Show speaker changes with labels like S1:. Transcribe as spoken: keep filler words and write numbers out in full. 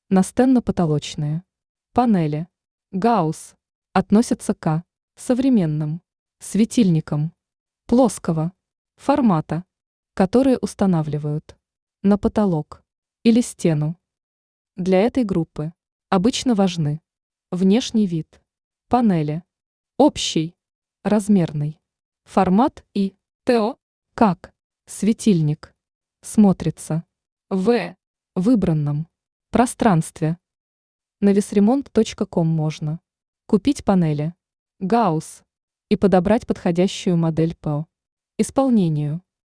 S1: Настенно-потолочные. Панели. Гаусс. Относятся к современным светильникам плоского формата, которые устанавливают на потолок или стену. Для этой группы обычно важны внешний вид панели, общий, размерный формат и то, как светильник смотрится в выбранном пространстве. На весремонт точка ком можно купить панели Гаусс и подобрать подходящую модель по исполнению.